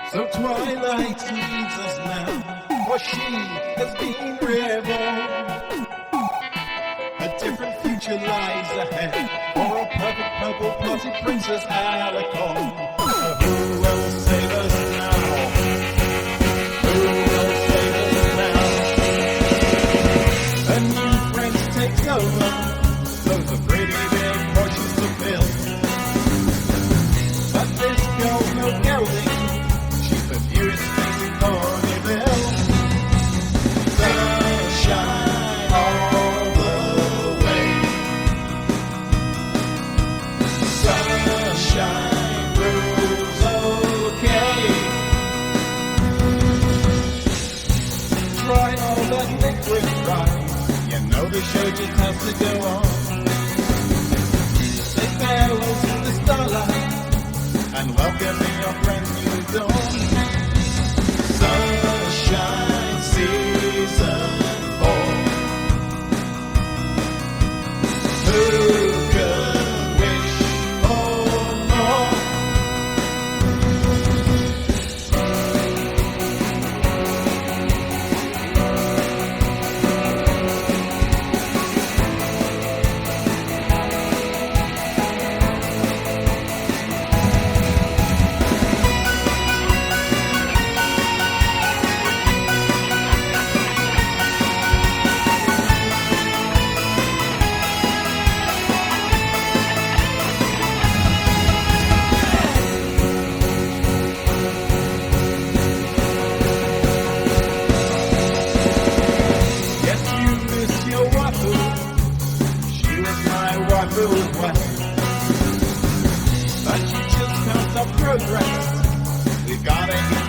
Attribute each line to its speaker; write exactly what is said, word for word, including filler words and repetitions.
Speaker 1: So Twilight leaves us now, for she has been reborn. A different future lies ahead, for a perfect purple party princess Alicorn. Who will save us now? Who will save us now? A new friends takes over, those are pretty big portions to fill. But this girl's no gelding, she's the furious facing Ponyville. Sunshine all the way. Sunshine rules okay. Try all that liquid right, you know the show just has to go on. Say farewell to the starlight and welcome in your brand new dawn. Sunshine season four. Who could wish for more? But you just can't stop progress. We've gotta